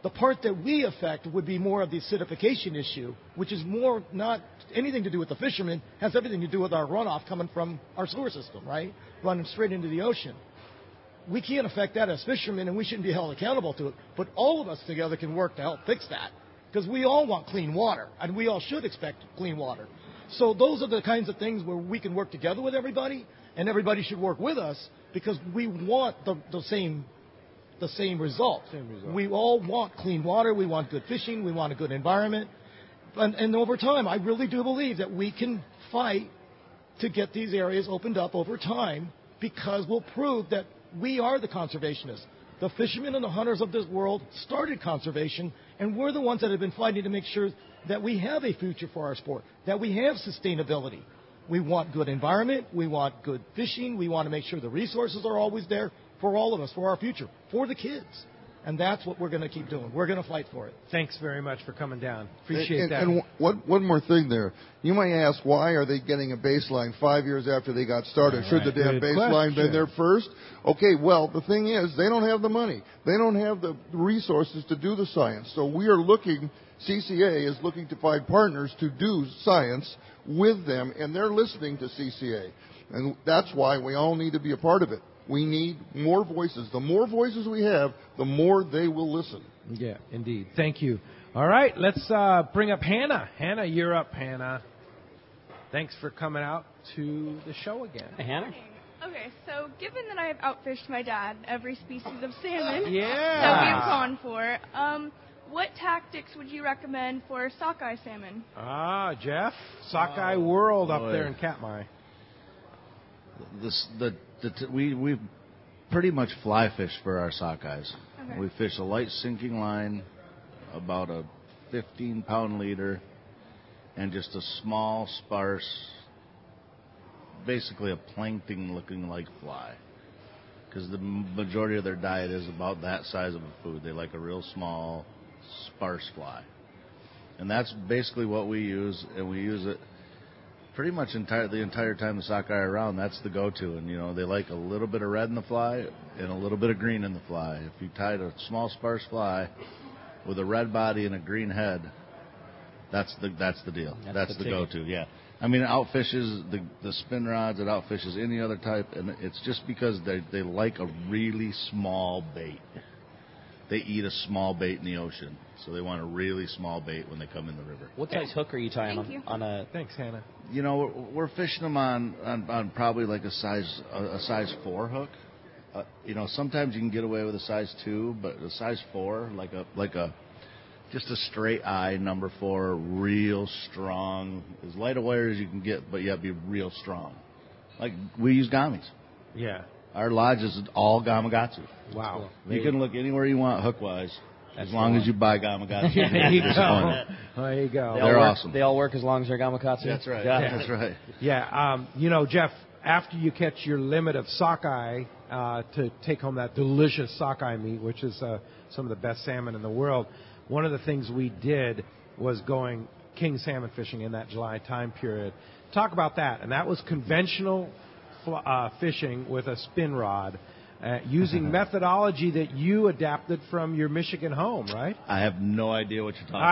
The part that we affect would be more of the acidification issue, which is more not anything to do with the fishermen, has everything to do with our runoff coming from our sewer system, right? Running straight into the ocean. We can't affect that as fishermen, and we shouldn't be held accountable to it. But all of us together can work to help fix that, because we all want clean water, and we all should expect clean water. So those are the kinds of things where we can work together with everybody, and everybody should work with us, because we want the, the same the same result. Same result. We all want clean water, we want good fishing, we want a good environment. And, and over time, I really do believe that we can fight to get these areas opened up over time, because we'll prove that we are the conservationists. The fishermen and the hunters of this world started conservation, and we're the ones that have been fighting to make sure that we have a future for our sport, that we have sustainability. We want good environment, we want good fishing, we want to make sure the resources are always there for all of us, for our future, for the kids. And that's what we're going to keep doing. We're going to fight for it. Thanks very much for coming down. Appreciate and, that. And one, one more thing there. You might ask, why are they getting a baseline five years after they got started? All Should right. the damn Good baseline question. been there first? Okay, well, the thing is, they don't have the money. They don't have the resources to do the science. So we are looking, C C A is looking to find partners to do science with them, and they're listening to C C A. And that's why we all need to be a part of it. We need more voices. The more voices we have, the more they will listen. Yeah, indeed. Thank you. All right, let's uh, bring up Hannah. Hannah, you're up, Hannah. Thanks for coming out to the show again. Hey, Hannah. Okay, so given that I have outfished my dad every species of salmon Yeah. that we've gone for, um, what tactics would you recommend for sockeye salmon? Ah, Jeff, Sockeye World up boy. there in Katmai. This, the, the, t- we we pretty much fly fish for our sockeyes. Okay. We fish a light sinking line, about a fifteen pound leader, and just a small, sparse, basically a plankton looking like fly. Because the majority of their diet is about that size of a food. They like a real small, sparse fly. And that's basically what we use, and we use it pretty much entire the entire time the sockeye are around. That's the go-to, and you know they like a little bit of red in the fly and a little bit of green in the fly. If you tied a small sparse fly with a red body and a green head, that's the that's the deal. That's That's, the the, ticket. go-to. Yeah, I mean it outfishes the the spin rods. It outfishes any other type, and it's just because they they like a really small bait. They eat a small bait in the ocean, so they want a really small bait when they come in the river. What size hook are you tying Thank on, you. on a? Thanks, Hannah. You know, we're, we're fishing them on, on, on probably like a size a, a size four hook. Uh, you know, sometimes you can get away with a size two, but a size four, like a like a just a straight eye number four, real strong, as light a wire as you can get, but yet be real strong. Like we use gummies. Yeah. Our lodge is all Gamakatsu. Wow. You can look anywhere you want hook wise, as That's long the as you buy Gamakatsu. There you go. There you go. They all They're work, awesome. They all work as long as they're gamakatsu. That's right. Yeah. That's right. Yeah, um, you know, Jeff, after you catch your limit of sockeye uh, to take home that delicious sockeye meat, which is uh, some of the best salmon in the world, one of the things we did was going king salmon fishing in that July time period. Talk about that. And that was conventional fl- uh, fishing with a spin rod. Uh, using methodology that you adapted from your Michigan home, right? I have no idea what you're talking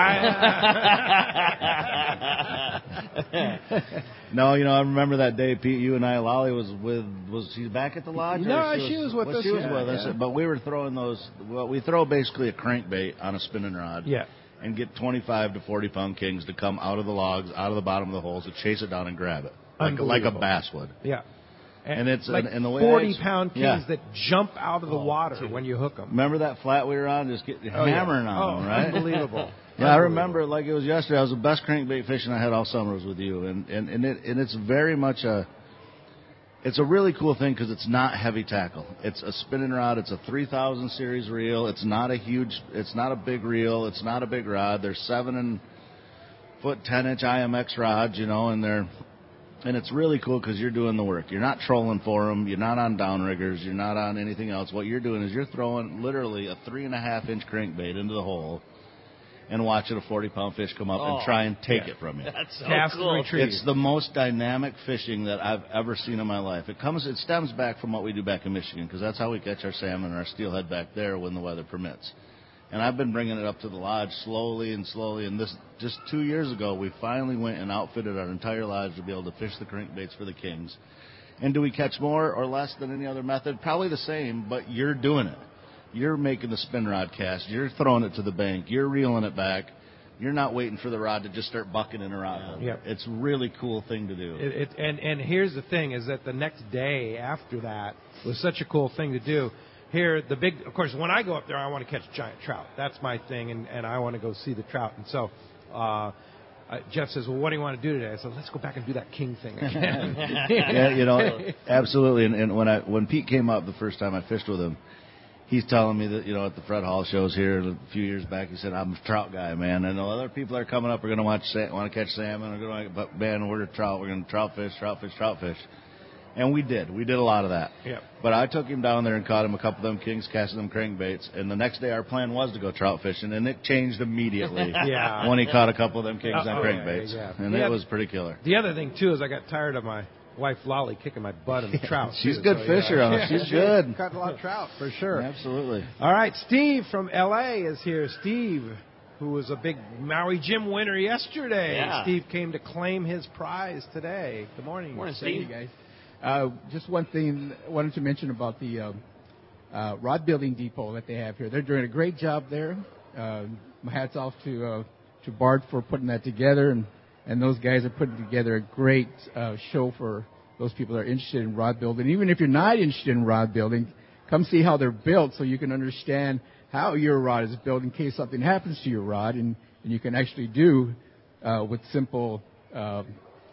about. No, you know, I remember that day, Pete, you and I, Lolly was with, was she back at the lodge? or No, she was with well, us, She was yeah, with us, yeah. but we were throwing those, well, we throw basically a crankbait on a spinning rod. Yeah. And get twenty-five to forty pound kings to come out of the logs, out of the bottom of the holes, to chase it down and grab it. Like, like a bass would. Yeah. And it's like and the way forty I, pound kings yeah. that jump out of the Oh, water dude. when you hook them. Remember that flat we were on? Just get Oh, yeah. hammering on Oh, them, right? unbelievable. Yeah, I remember it like it was yesterday. I was the best crankbait fishing I had all summer was with you, and and and, it, and it's very much a, it's a really cool thing because it's not heavy tackle. It's a spinning rod. It's a three thousand series reel. It's not a huge. It's not a big reel. It's not a big rod. They're seven and foot ten inch I M X rods, you know, and they're. And it's really cool because you're doing the work. You're not trolling for them. You're not on downriggers. You're not on anything else. What you're doing is you're throwing literally a three and a half inch crankbait into the hole and watching a forty pound fish come up Oh, and try and take yeah. it from you. That's so Cast and cool. retrieve. It's the most dynamic fishing that I've ever seen in my life. It comes, it stems back from what we do back in Michigan because that's how we catch our salmon and our steelhead back there when the weather permits. And I've been bringing it up to the lodge slowly and slowly. And this just two years ago, we finally went and outfitted our entire lodge to be able to fish the crankbaits for the kings. And do we catch more or less than any other method? Probably the same, but you're doing it. You're making the spin rod cast. You're throwing it to the bank. You're reeling it back. You're not waiting for the rod to just start bucking in a rod. Yep. It's a really cool thing to do. It, it, and, and here's the thing, is that the next day after that was such a cool thing to do. Here, the big, of course, when I go up there, I want to catch giant trout. That's my thing, and, and I want to go see the trout. And so uh, uh, Jeff says, well, what do you want to do today? I said, let's go back and do that king thing again. Yeah, you know, absolutely. And, and when I when Pete came up the first time I fished with him, he's telling me that, you know, at the Fred Hall shows here a few years back, he said, I'm a trout guy, man. And other people are coming up are going to watch want to catch salmon. Are going to, but, man, we're a trout. We're going to trout fish, trout fish, trout fish. And we did. We did a lot of that. Yep. But I took him down there and caught him a couple of them kings, casting them crankbaits. And the next day our plan was to go trout fishing, and it changed immediately Yeah. when he caught a couple of them kings Uh, on oh, crankbaits. yeah, yeah. And Yeah. it was pretty killer. The other thing, too, is I got tired of my wife, Lolly, kicking my butt in the trout. She's too, a good so, fisher, yeah. huh? She's good. Caught a lot of trout, for sure. Absolutely. All right, Steve from L A is here. Steve, who was a big Maui Jim winner yesterday. Yeah. Steve came to claim his prize today. Good morning. Morning, Steve. Hey, guys. Uh, just one thing I wanted to mention about the uh, uh, rod building depot that they have here. They're doing a great job there. Uh, my hat's off to uh, to Bart for putting that together, and, and those guys are putting together a great uh, show for those people that are interested in rod building. Even if you're not interested in rod building, come see how they're built so you can understand how your rod is built in case something happens to your rod, and, and you can actually do uh, with simple uh,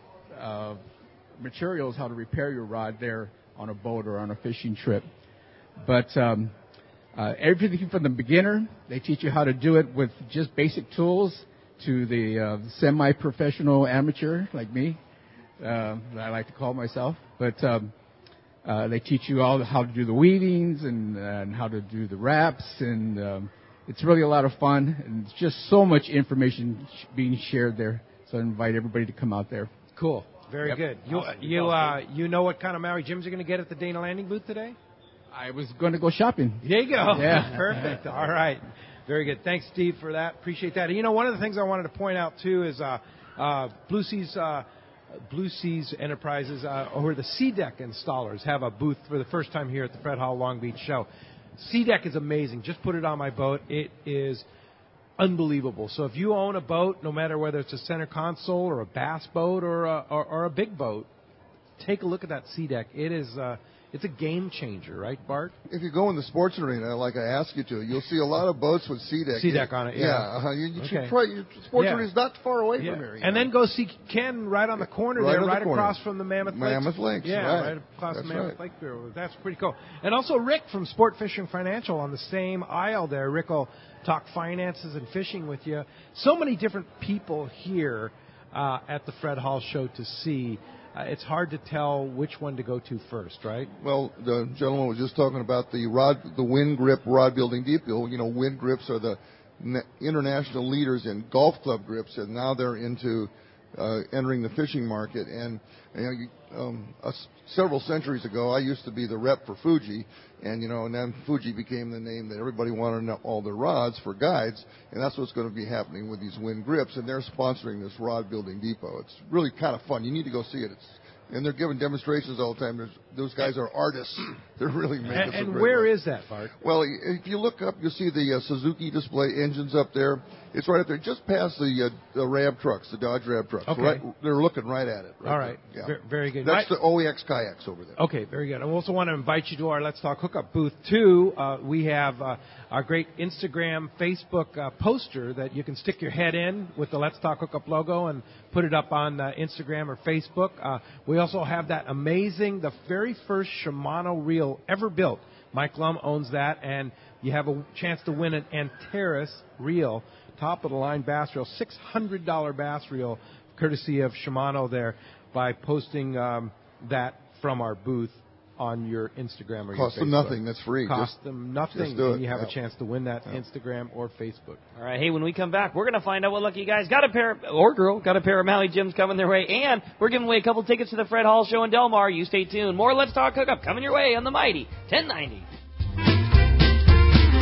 uh, materials how to repair your rod there on a boat or on a fishing trip. But um, uh, everything from the beginner, they teach you how to do it with just basic tools, to the uh, semi-professional amateur like me, uh, that I like to call myself. But um, uh, they teach you all how to do the weavings and, and how to do the wraps, and um, it's really a lot of fun, and it's just so much information sh- being shared there. So I invite everybody to come out there. Cool. Very Yep. good. You Awesome. you uh, you know what kind of Maui Jims you're going to get at the Dana Landing booth today? I was going to go shopping. There you go. Yeah. Perfect. All right. Very good. Thanks, Steve, for that. Appreciate that. And, you know, one of the things I wanted to point out, too, is uh, uh, Blue Seas uh, Blue Seas Enterprises, uh, or the C-Deck installers, have a booth for the first time here at the Fred Hall Long Beach show. C-Deck is amazing. Just put it on my boat. It is unbelievable. So if you own a boat, no matter whether it's a center console or a bass boat or a, or, or a big boat, take a look at that C-Deck. It is uh, it's a game changer, right, Bart? If you go in the sports arena, like I asked you to, you'll see a lot of boats with C-Deck. C-Deck on it, yeah. Yeah, uh-huh. you, you Okay. should try. Your sports Yeah. arena is not far away Yeah. from here. you And know. then go see Ken right on the corner Right there, on the right corner. across from the Mammoth Lakes. Mammoth Lakes, Yeah, right. right, across That's the Mammoth right. Lake Bureau. That's pretty cool. And also Rick from Sport Fishing Financial on the same aisle there. Rick will talk finances and fishing with you. So many different people here uh, at the Fred Hall show to see. Uh, it's hard to tell which one to go to first, right? Well, the gentleman was just talking about the rod, the Wind Grip rod building depot. You know, Wind Grips are the na- international leaders in golf club grips, and now they're into uh, entering the fishing market. And you know, you, um, uh, several centuries ago, I used to be the rep for Fuji, and you know, and then Fuji became the name that everybody wanted to know all their rods for guides, and that's what's going to be happening with these Wind Grips, and they're sponsoring this rod building depot. It's really kind of fun. You need to go see it. It's And they're giving demonstrations all the time. There's, those guys are artists. They're really making And, some and great where rods. is that, Bart? Well, if you look up, you'll see the uh, Suzuki display engines up there. It's right up there, just past the, uh, the Ram trucks, the Dodge Ram trucks. Okay. Right, they're looking right at it. All right. there. Ver- very good. That's My- the O E X kayaks over there. Okay, very good. I also want to invite you to our Let's Talk Hookup booth, too. Uh, we have uh, our great Instagram, Facebook uh, poster that you can stick your head in with the Let's Talk Hookup logo and put it up on uh, Instagram or Facebook. Uh, we also have that amazing, the very first Shimano reel ever built. Mike Lum owns that, and you have a chance to win an Antares reel, top-of-the-line bass reel, six hundred dollars bass reel, courtesy of Shimano there, by posting um, that from our booth on your Instagram or Cost your them Facebook. nothing. That's free. Cost Just- them nothing, just do and it. you have Yeah. a chance to win that Yeah. Instagram or Facebook. All right, hey, when we come back, we're going to find out what lucky guys got a pair, of, or girl, got a pair of Maui Jims coming their way, and we're giving away a couple tickets to the Fred Hall Show in Del Mar. You stay tuned. More Let's Talk Hookup coming your way on the mighty ten ninety.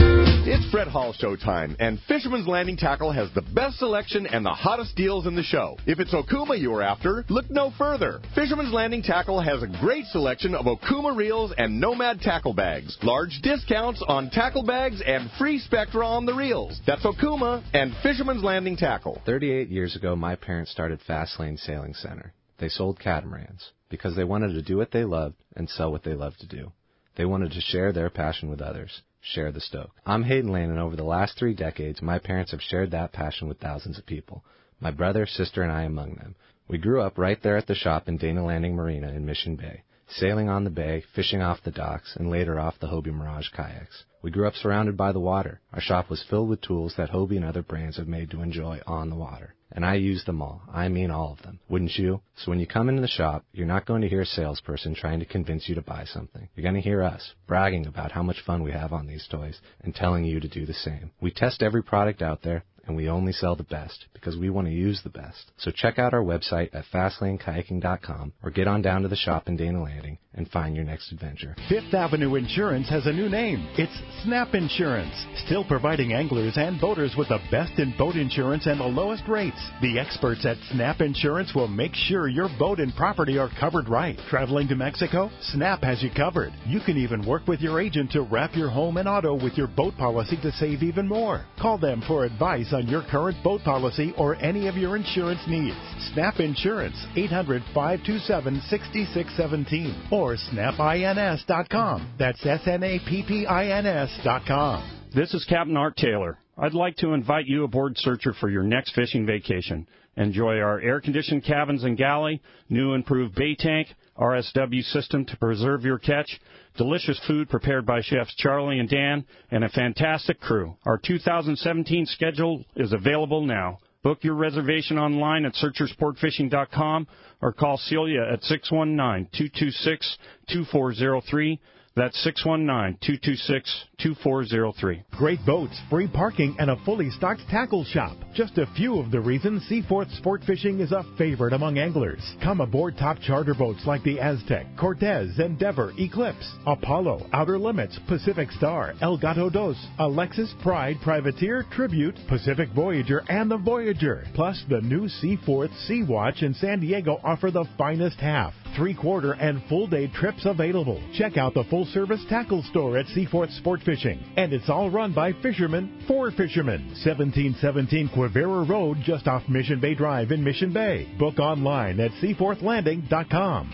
It's Fred Hall show time, and Fisherman's Landing Tackle has the best selection and the hottest deals in the show. If it's Okuma you are after, look no further. Fisherman's Landing Tackle has a great selection of Okuma reels and Nomad tackle bags, large discounts on tackle bags, and free Spectra on the reels. That's Okuma and Fisherman's Landing Tackle. thirty-eight years ago, my parents started Fastlane Sailing Center. They sold catamarans because they wanted to do what they loved and sell what they loved to do. They wanted to share their passion with others. Share the stoke. I'm Hayden Lane, and over the last three decades, my parents have shared that passion with thousands of people. My brother, sister, and I among them. We grew up right there at the shop in Dana Landing Marina in Mission Bay, sailing on the bay, fishing off the docks, and later off the Hobie Mirage kayaks. We grew up surrounded by the water. Our shop was filled with tools that Hobie and other brands have made to enjoy on the water. And I use them all. I mean all of them. Wouldn't you? So when you come into the shop, you're not going to hear a salesperson trying to convince you to buy something. You're going to hear us bragging about how much fun we have on these toys and telling you to do the same. We test every product out there, and we only sell the best because we want to use the best. So check out our website at fastlane kayaking dot com or get on down to the shop in Dana Landing and find your next adventure. Fifth Avenue Insurance has a new name. It's Snap Insurance, still providing anglers and boaters with the best in boat insurance and the lowest rates. The experts at Snap Insurance will make sure your boat and property are covered right. Traveling to Mexico? Snap has you covered. You can even work with your agent to wrap your home and auto with your boat policy to save even more. Call them for advice on your current boat policy or any of your insurance needs. Snap Insurance, eight hundred, five two seven, six six one seven or snap ins dot com. That's S N A P P I N S dot com. This is Captain Art Taylor. I'd like to invite you aboard Searcher for your next fishing vacation. Enjoy our air-conditioned cabins and galley, new improved bay tank, R S W system to preserve your catch, delicious food prepared by chefs Charlie and Dan, and a fantastic crew. Our two thousand seventeen schedule is available now. Book your reservation online at searcher sport fishing dot com or call Celia at six one nine, two two six, two four zero three. That's six one nine, two two six, two four zero three. Great boats, free parking, and a fully stocked tackle shop. Just a few of the reasons Seaforth Sport Fishing is a favorite among anglers. Come aboard top charter boats like the Aztec, Cortez, Endeavor, Eclipse, Apollo, Outer Limits, Pacific Star, El Gato Dos, Alexis, Pride, Privateer, Tribute, Pacific Voyager, and the Voyager. Plus, the new Seaforth Sea Watch in San Diego offer the finest half, three-quarter, and full-day trips available. Check out the full-service tackle store at Seaforth Sport Fishing. And it's all run by fishermen for fishermen. seventeen seventeen Quivira Road, just off Mission Bay Drive in Mission Bay. Book online at seaforth landing dot com.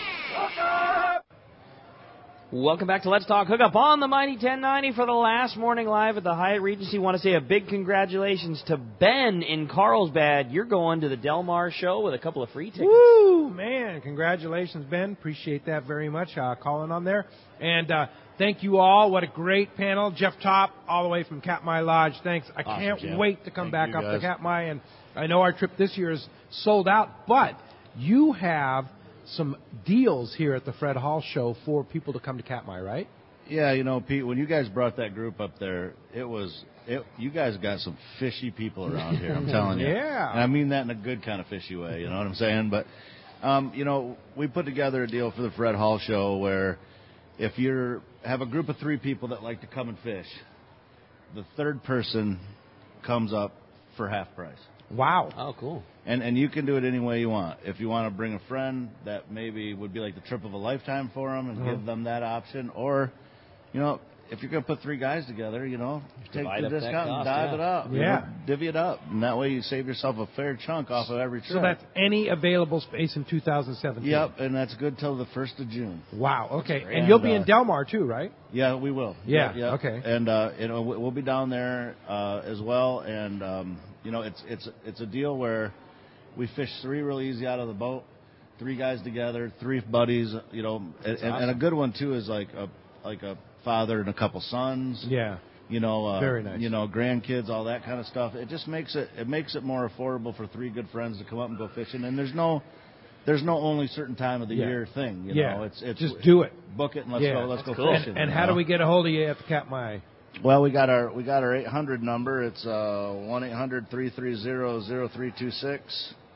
Welcome back to Let's Talk Hookup on the Mighty ten ninety for the last morning live at the Hyatt Regency. Want to say a big congratulations to Ben in Carlsbad. You're going to the Del Mar show with a couple of free tickets. Woo, man. Congratulations, Ben. Appreciate that very much, uh, calling on there. And uh, thank you all. What a great panel. Jeff Top, all the way from Katmai Lodge. Thanks. I Awesome, can't Jeff. wait to come Thank back you, up guys. to Katmai. And I know our trip this year is sold out, but you have some deals here at the Fred Hall Show for people to come to Katmai, right? Yeah, you know, Pete, when you guys brought that group up there, it was, it, you guys got some fishy people around here, I'm telling you. Yeah. And I mean that in a good kind of fishy way, you know what I'm saying? But, um, you know, we put together a deal for the Fred Hall Show where if you have a group of three people that like to come and fish, the third person comes up for half price. Wow. Oh, cool. And and you can do it any way you want. If you want to bring a friend, that maybe would be like the trip of a lifetime for them and Uh-huh. give them that option. Or, you know, if you're going to put three guys together, you know, take Divide the up that discount cost, and dive yeah. it up. you Yeah. know, divvy it up. And that way you save yourself a fair chunk off of every trip. So that's any available space in two thousand seventeen. Yep, and that's good till the first of June. Wow. Okay. great. And you'll be And, in uh, Del Mar too, right? Yeah, we will. Yeah, Yep, yep. okay. And uh, you know, we- we'll be down there uh, as well. And um, you know, it's it's it's a deal where we fish three real easy out of the boat, three guys together, three buddies. You know, and, That's and, and a awesome. good one too is like a like a father and a couple sons. Yeah. You know, uh, Very nice. You know, grandkids, all that kind of stuff. It just makes it it makes it more affordable for three good friends to come up and go fishing. And there's no there's no only certain time of the Yeah. year thing. You Yeah. know, it's it's Just do it. Book it and let's Yeah. go. Let's That's go cool. fishing. And, and you how know? do we get a hold of you at the Katmai? Well, we got our we got our eight hundred number. It's uh one eight hundred three three zero zero three two six.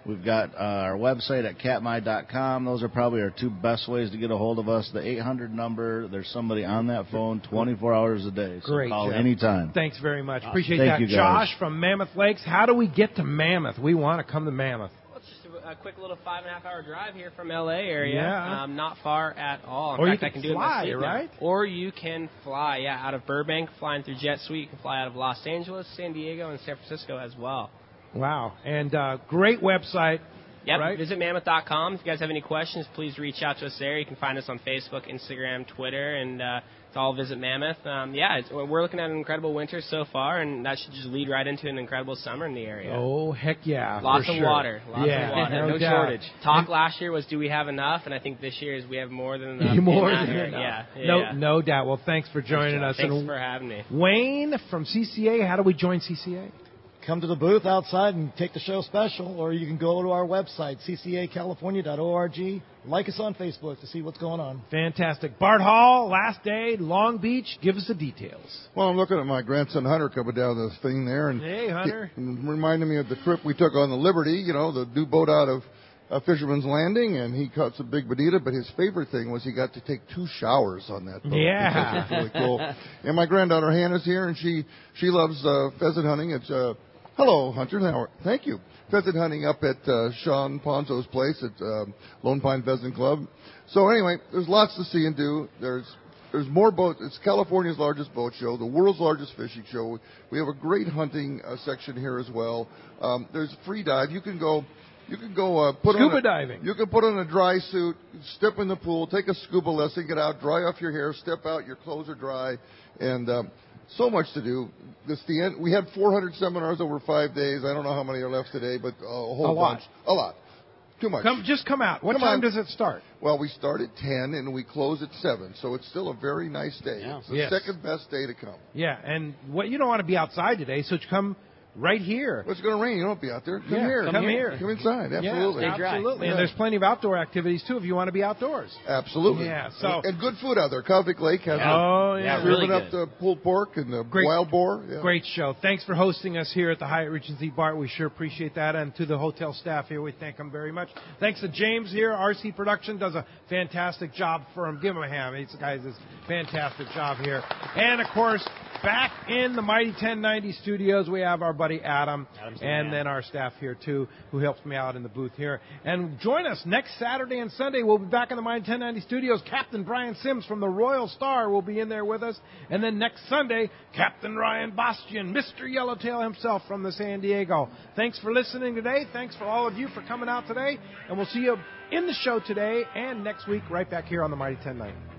We've got uh, our website at katmai dot com. Those are probably our two best ways to get a hold of us. The eight hundred number, there's somebody on that phone twenty-four hours a day. So Great, call Jeff. anytime. Thanks very much. Appreciate Thank that. you, guys. Josh from Mammoth Lakes, how do we get to Mammoth? We want to come to Mammoth. Well, it's just a, a quick little five and a half hour drive here from L A area. Yeah. Um, not far at all. In Or you fact, can I can do fly, it in my sleep now. right? Or you can fly, yeah, out of Burbank, flying through JetSuite. You can fly out of Los Angeles, San Diego, and San Francisco as well. Wow. And uh, great website. Yep, right? visit mammoth dot com. If you guys have any questions, please reach out to us there. You can find us on Facebook, Instagram, Twitter, and uh, it's all Visit Mammoth. Um, yeah, it's, we're looking at an incredible winter so far, and that should just lead right into an incredible summer in the area. Oh, heck yeah. Lots for of sure. water. Lots yeah, of water. no, No doubt. shortage. Talk And- last year was, do we have enough? And I think this year is we have more than enough. More in that than area. enough. Yeah, yeah, no, yeah. no doubt. Well, thanks for joining us. Thanks And for having me. Wayne from C C A, how do we join C C A? Come to the booth outside and take the show special, or you can go to our website, c c a california dot org. Like us on Facebook to see what's going on. Fantastic. Bart Hall, last day, Long Beach. Give us the details. Well, I'm looking at my grandson Hunter coming down this thing there, and Hey, Hunter. he reminded me of the trip we took on the Liberty. You know, the new boat out of uh, Fisherman's Landing, and he caught some big bonita. But his favorite thing was he got to take two showers on that boat. Yeah. Which was really cool. And my granddaughter Hannah's here, and she she loves uh, pheasant hunting. It's uh, hello, Hunter. How are, thank you. Pheasant hunting up at uh, Sean Ponzo's place at uh, Lone Pine Pheasant Club. So anyway, there's lots to see and do. There's there's more boats. It's California's largest boat show, the world's largest fishing show. We have a great hunting uh, section here as well. Um, there's free dive. You can go. You can go uh, put Scuba on a, diving. You can put on a dry suit, step in the pool, take a scuba lesson, get out, dry off your hair, step out, your clothes are dry, and um, so much to do. This the end. We had four hundred seminars over five days. I don't know how many are left today, but a whole A lot. bunch. A lot. Too much. Come, just come out. What Come time on. does it start? Well, we start at ten and we close at seven, so it's still a very nice day. Yeah. It's the Yes. second best day to come. Yeah, and what you don't want to be outside today, so come right here. Well, it's going to rain. You don't be out there. Come Yeah, here. come here. Come inside. Absolutely. Yeah, absolutely. And Yeah. there's plenty of outdoor activities too if you want to be outdoors. Absolutely. Yeah. So and good food out there. Convict Lake has Yeah. a, Oh, yeah. serving Really up the pulled pork and the Great. wild boar. Yeah. Great show. Thanks for hosting us here at the Hyatt Regency Bart. We sure appreciate that. And to the hotel staff here, we thank them very much. Thanks to James here. R C Production does a fantastic job for him. Give him a hand. These guys does a fantastic job here. And, of course, back in the Mighty ten ninety studios, we have our buddy Adam. Adam's the and man. then our staff here, too, who helps me out in the booth here. And join us next Saturday and Sunday. We'll be back in the Mighty ten ninety studios. Captain Brian Sims from the Royal Star will be in there with us. And then next Sunday, Captain Ryan Bastian, Mister Yellowtail himself from the San Diego. Thanks for listening today. Thanks for all of you for coming out today. And we'll see you in the show today and next week right back here on the Mighty ten ninety.